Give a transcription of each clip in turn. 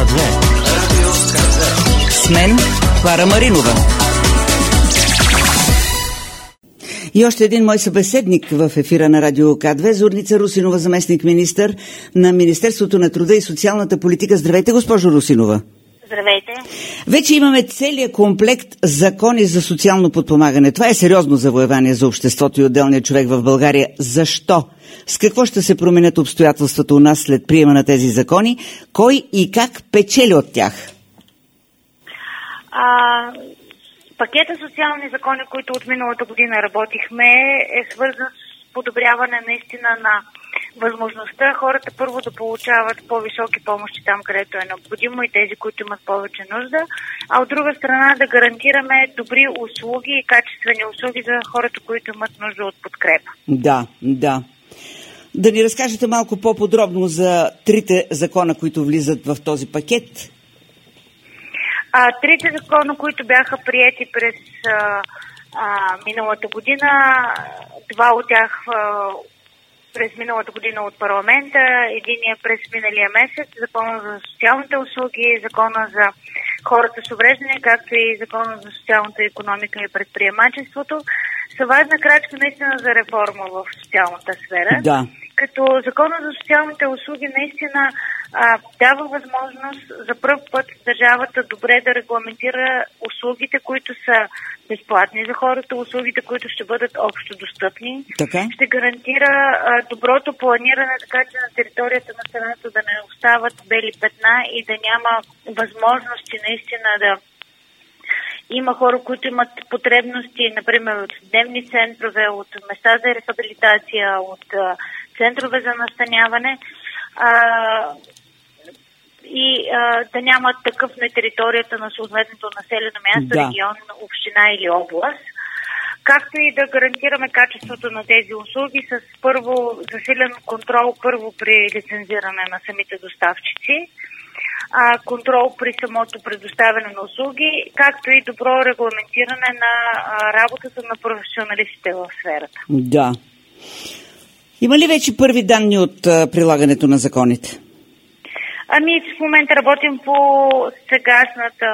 К2. С мен Клара Маринова. И още един мой събеседник в ефира на Радио К2, Зорница Русинова, заместник-министър на Министерството на труда и социалната политика. Здравейте, госпожо Русинова. Здравейте. Вече имаме целият комплект закони за социално подпомагане. Това е сериозно завоевание за обществото и отделния човек в България. Защо? С какво ще се променят обстоятелствата у нас след приема на тези закони? Кой и как печели от тях? Пакета социални закони, които от миналата година работихме, е свързан с подобряване наистина на възможността хората първо да получават по-високи помощи там, където е необходимо, и тези, които имат повече нужда, а от друга страна да гарантираме добри услуги и качествени услуги за хората, които имат нужда от подкрепа. Да. Да ни разкажете малко по-подробно за трите закона, които влизат в този пакет. Трите закона, които бяха приети през миналата година, два от тях през миналата година от парламента, единия през миналия месец, Закона за социалните услуги, Закона за хората с увреждания, както и Закона за социалната икономика и предприемачеството, са важна крачка наистина за реформа в социалната сфера. Да. Като Закона за социалните услуги наистина дава възможност за пръв път държавата добре да регламентира услугите, които са безплатни за хората, услугите, които ще бъдат общо достъпни. Така? Ще гарантира доброто планиране, така че на територията на страната да не остават бели петна и да няма възможности наистина да има хора, които имат потребности, например, от дневни центрове, от места за рехабилитация, от центрове за настаняване, да нямат такъв на територията на съответното населено място, регион, община или област. Както и да гарантираме качеството на тези услуги с първо засилен контрол при лицензиране на самите доставчици, контрол при самото предоставяне на услуги, както и добро регламентиране на работата на професионалистите в сферата. Да. Има ли вече първи данни от прилагането на законите? В момента работим по сегашната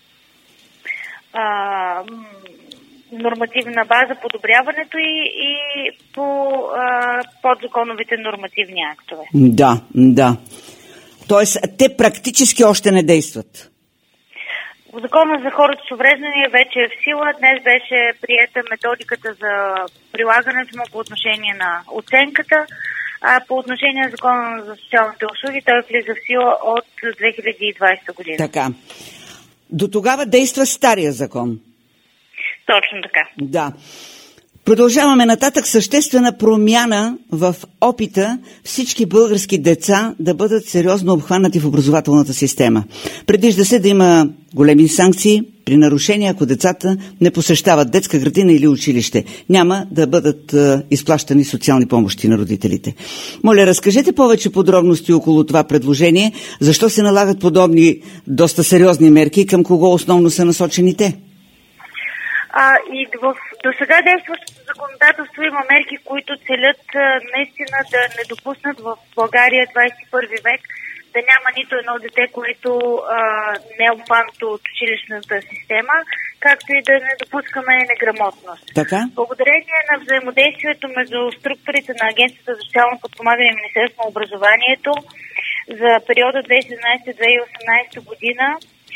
нормативна база, подобряването и по подзаконовите нормативни актове. Да. Тоест, те практически още не действат. Закона за хората с увреждания вече е в сила. Днес беше приета методиката за прилагането му по отношение на оценката. По отношение на Закона за социалните услуги, той влиза в сила от 2020 година. Така. До тогава действа стария закон. Точно така. Да. Продължаваме нататък. Съществена промяна в опита всички български деца да бъдат сериозно обхванати в образователната система. Предвижда се да има големи санкции при нарушения, ако децата не посещават детска градина или училище. Няма да бъдат изплащани социални помощи на родителите. Моля, разкажете повече подробности около това предложение. Защо се налагат подобни доста сериозни мерки и към кого основно са насочени те? И в досега действащото законодателство има мерки, които целят наистина да не допуснат в България 21 век да няма нито едно дете, което не е обхванато от училищната система, както и да не допускаме неграмотност. Така? Благодарение на взаимодействието между структурите на Агенцията за социално подпомагане и Министерството на образованието за периода 2017-2018 година,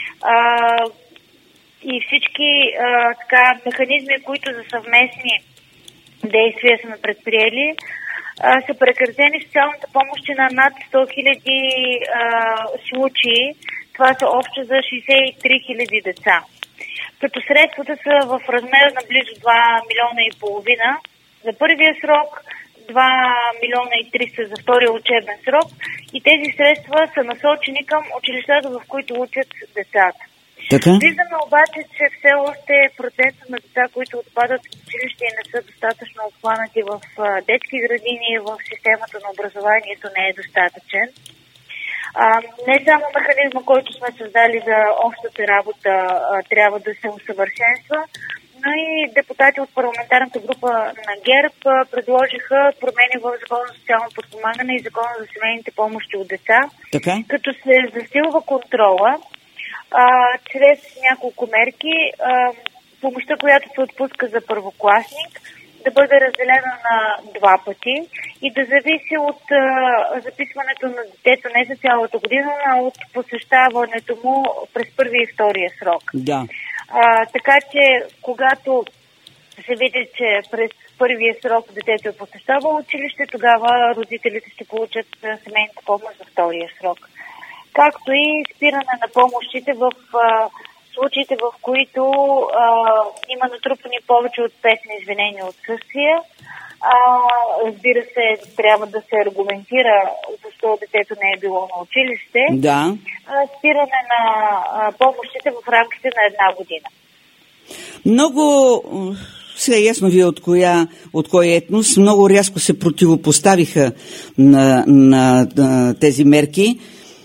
и всички механизми, които за съвместни действия сме предприели, са прекратени социалните помощи на над 100 000 случаи. Това са общо за 63 000 деца. Като средствата са в размер на близо 2 милиона и половина за първия срок, 2 милиона и 300 за втория учебен срок, и тези средства са насочени към училищата, в които учат децата. Така? Виждаме обаче, че все още процентът на деца, които отпадат от училище и не са достатъчно обхванати в детски градини, в системата на образованието, не е достатъчен. Не само механизма, който сме създали за общата работа, трябва да се усъвършенства, но но и депутати от парламентарната група на ГЕРБ предложиха промени в Закона за социално подпомагане и Закона за семейните помощи от деца, като се засилва контрола чрез няколко мерки. Помощта, която се отпуска за първокласник, да бъде разделена на 2 пъти и да зависи от записването на детето не за цялата година, а от посещаването му през първия и втория срок. Да. Така че, когато се види, че през първия срок детето е посещавало училище, тогава родителите ще получат семейната помощ за втория срок. Както и спиране на помощите в случаите, в които има натрупани повече от 5 неизвинени отсъствия. Разбира се, трябва да се аргументира защо детето не е било на училище. Да. Спиране на помощите в рамките на 1 година. Много, сега е ясно вие от кой етнос, много рязко се противопоставиха на тези мерки.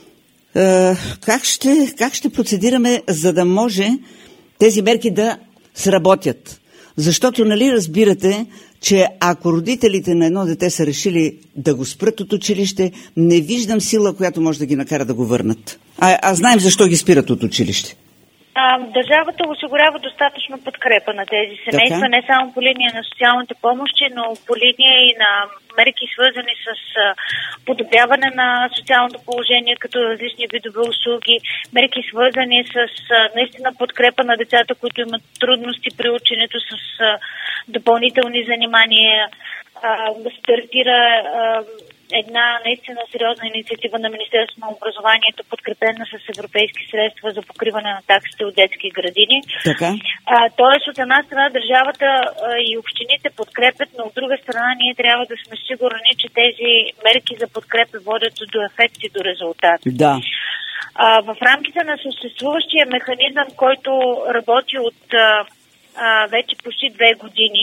Как ще процедираме, за да може тези мерки да сработят? Защото, нали разбирате, че ако родителите на едно дете са решили да го спрат от училище, не виждам сила, която може да ги накара да го върнат. А знаем защо ги спират от училище. Държавата осигурява достатъчно подкрепа на тези семейства, не само по линия на социалните помощи, но по линия и на мерки, свързани с подобряване на социалното положение, като различни видове услуги, мерки, свързани с наистина подкрепа на децата, които имат трудности при ученето, с допълнителни занимания. Стартира една наистина сериозна инициатива на Министерството на образованието, подкрепена с европейски средства за покриване на таксите от детски градини. Тоест, от една страна държавата и общините подкрепят, но от друга страна ние трябва да сме сигурни, че тези мерки за подкрепа водят до ефект и до резултат. Да. В рамките на съществуващия механизъм, който работи от вече почти 2 години,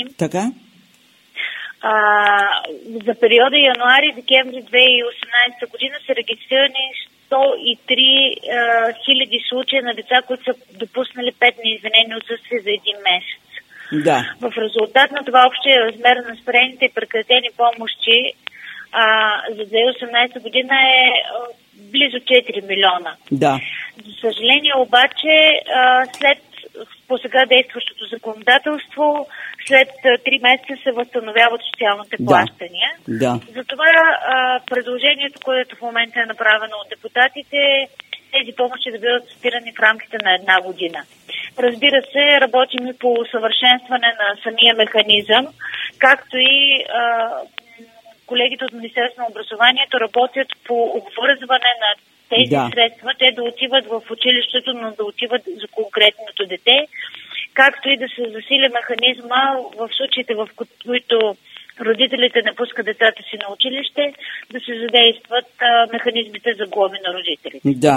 за периода януари-декември 2018 година са регистрирани 103 хиляди случая на деца, които са допуснали 5 неизвинени отсъствия за 1 месец. Да. В резултат на това общия размер на спрените и прекратени помощи за 2018 година е близо 4 милиона. Да. За съжаление обаче, след по сега действащото законодателство, след 3 месеца се възстановяват социалните плащания. Да. Затова предложението, което в момента е направено от депутатите, тези помощи да бъдат спирани в рамките на 1 година. Разбира се, работим и по усъвършенстване на самия механизъм, както и колегите от Министерството на образованието работят по обвързване на тези средства, те да отиват в училището, но да отиват за конкретното дете, както и да се засили механизма в случаите, в които родителите не пускат децата си на училище, да се задействат механизмите за глоби на родителите. Да.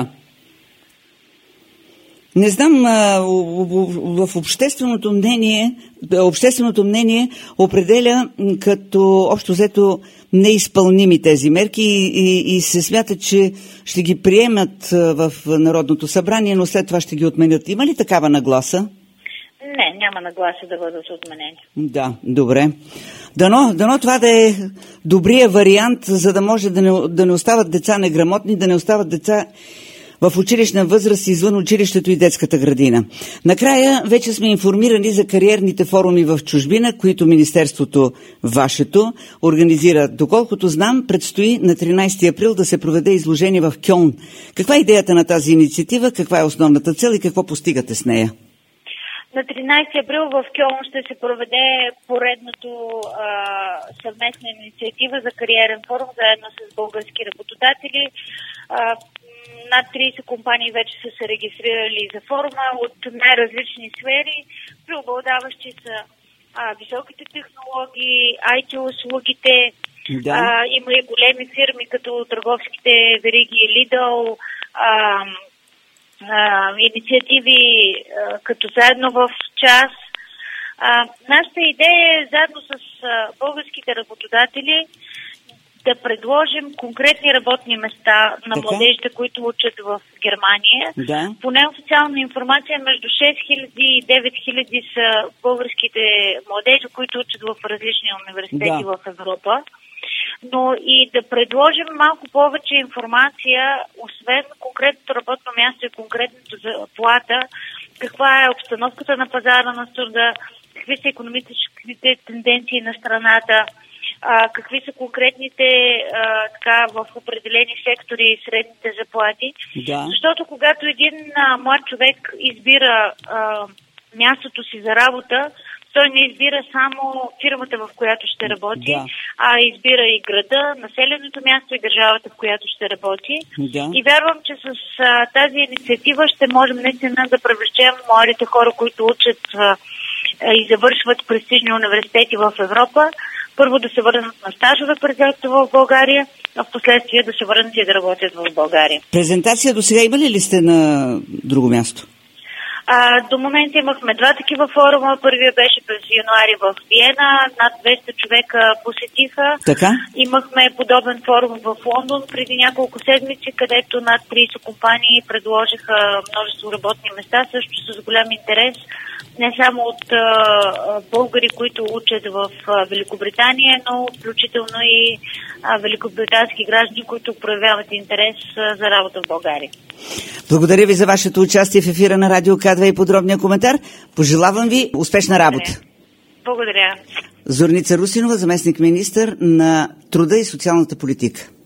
Не знам, в общественото мнение определя като общо взето неизпълними тези мерки и се смята, че ще ги приемат в Народното събрание, но след това ще ги отменят. Има ли такава нагласа? Не, няма нагласа да бъдат отменени. Да, добре. Дано това да е добрия вариант, за да може да не остават деца неграмотни, да не остават деца в училищна възраст извън училището и детската градина. Накрая вече сме информирани за кариерните форуми в чужбина, които Министерството вашето организира. Доколкото знам, предстои на 13 април да се проведе изложение в Кьолн. Каква е идеята на тази инициатива, каква е основната цел и какво постигате с нея? На 13 април в Кьолн ще се проведе поредното съвместна инициатива за кариерен форум, заедно с български работодатели. Над 30 компании вече са се регистрирали за форума от най-различни сфери. Преобладаващи са високите технологии, IT-услугите. Да. Има и големи фирми, като търговските вериги Lidl, инициативи като заедно в час. Нашата идея е заедно с българските работодатели да предложим конкретни работни места на младежите, които учат в Германия. Да. По неофициална информация, между 6000 и 9000 са българските младежи, които учат в различни университети в Европа. Но и да предложим малко повече информация, освен конкретното работно място и конкретната заплата, каква е обстановката на пазара на труда, какви са икономическите тенденции на страната, какви са конкретните в определени сектори средните заплати. Да. Защото когато един млад човек избира мястото си за работа, той не избира само фирмата, в която ще работи, а избира и града, населеното място и държавата, в която ще работи. Да. И вярвам, че с тази инициатива ще можем наистина да привлечем младите хора, които учат и завършват престижни университети в Европа, първо да се върнат на стажове през лятото в България, а в последствие да се върнат и да работят в България. Презентация до сега имали ли сте на друго място? До момента имахме 2 такива форума. Първия беше през януари в Виена. Над 200 човека посетиха. Така? Имахме подобен форум в Лондон преди няколко седмици, където над 30 компании предложиха множество работни места, също с голям интерес. Не само от българи, които учат в Великобритания, но включително и великобритански граждани, които проявяват интерес за работа в България. Благодаря ви за вашето участие в ефира на Радио К2 и подробния коментар. Пожелавам ви успешна работа. Благодаря. Зорница Русинова, заместник министър на труда и социалната политика.